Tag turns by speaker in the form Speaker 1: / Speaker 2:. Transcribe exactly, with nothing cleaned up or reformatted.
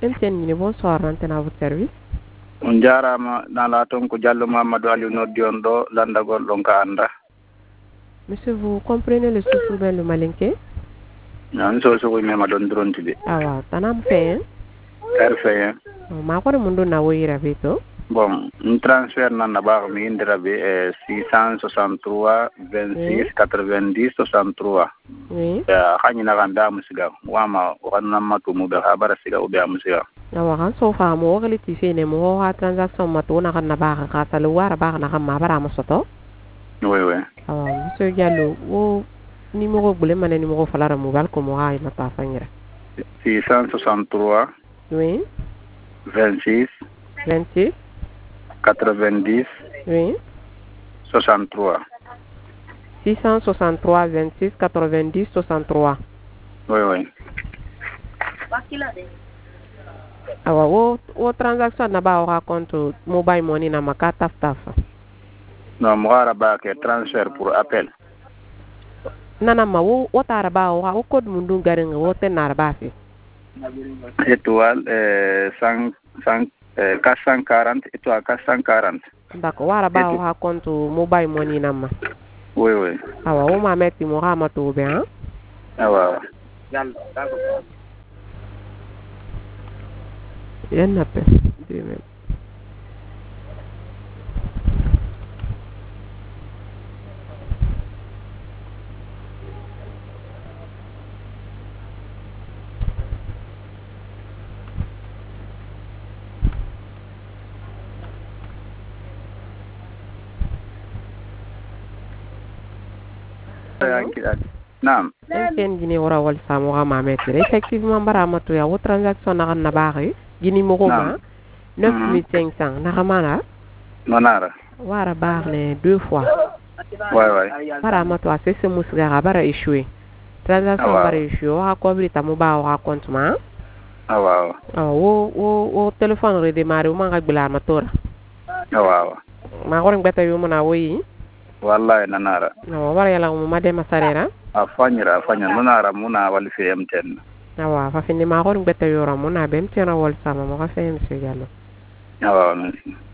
Speaker 1: M T N Guinée, bonsoir, antenne à votre service.
Speaker 2: On jarama dans la tonko Diallo Mamadou Ali noddion do landagol don ka anda.
Speaker 1: Monsieur, vous comprenez le sous-urbain le malinké?
Speaker 2: Non, so so mi ma don drontide.
Speaker 1: Ah waaw, tanam fait.
Speaker 2: Er fait.
Speaker 1: Ma ko mun do na woyira beto.
Speaker 2: Bon, un transfert nan na ba mi indira be six cent soixante-trois vingt-six quatre-vingt-dix soixante-trois.
Speaker 1: Oui.
Speaker 2: Ya khani na ganda musiga. Wama wanna matu mu be habara siga o be musiga.
Speaker 1: Awa kan so fa mo wali ti fe ne mo ha transaction mato na kan na ba ka sa lo wara ba na kan ma bara mo soto.
Speaker 2: Oui oui.
Speaker 1: Awa monsieur Diallo wo numéro bule mané numéro falara mobile ko mo ha ina ta fangira.
Speaker 2: six cent soixante-trois
Speaker 1: Oui.
Speaker 2: vingt-six
Speaker 1: vingt-six
Speaker 2: quatre-vingt-dix
Speaker 1: Oui.
Speaker 2: soixante-trois.
Speaker 1: six cent soixante-trois vingt-six quatre-vingt-dix soixante-trois.
Speaker 2: Oui oui.
Speaker 1: Awa wo wo transaction na ba o compte mobile money na makata tafa.
Speaker 2: Non, moi ba ke transfert pour appel.
Speaker 1: Nana ma wo wo tara ba o o code mundu garenga wo te nar ba fi.
Speaker 2: Étoile euh cent cent quatre cent quarante étoile quatre cent quarante.
Speaker 1: D'accord, wara ba o compte mobile money na ma.
Speaker 2: Oui oui.
Speaker 1: Awa wo ma metti mo ha ma to be hein.
Speaker 2: Awa.
Speaker 1: Yen na pe. Dime.
Speaker 2: Naam.
Speaker 1: M T N Guinée wara wal sa mo ha ma metti. Effectivement bara ma to ya wo transaction na kan na ba ri. Guinée mo ko ma neuf mille cinq cents na kamana.
Speaker 2: Nonara.
Speaker 1: Wara ba ne deux fois.
Speaker 2: Ouais ouais.
Speaker 1: Bara ma to ase se musga bara échoué. Transaction bara échoué ha ko bi ta mo ba o compte ma.
Speaker 2: Ah waaw.
Speaker 1: Ah wo wo wo téléphone redémarrer o ma ga bila ma tora.
Speaker 2: Ah waaw.
Speaker 1: Ma ko ngata yo mo na woyi.
Speaker 2: Wallahi nanara.
Speaker 1: No wara yala mo ma de masarera.
Speaker 2: Afanyira afanya nonara muna wali fi M T N.
Speaker 1: Awa fa fini ma ko ngata yo ra mo na be M T N wal sama mo ka fe monsieur Diallo.
Speaker 2: Ah waaw merci.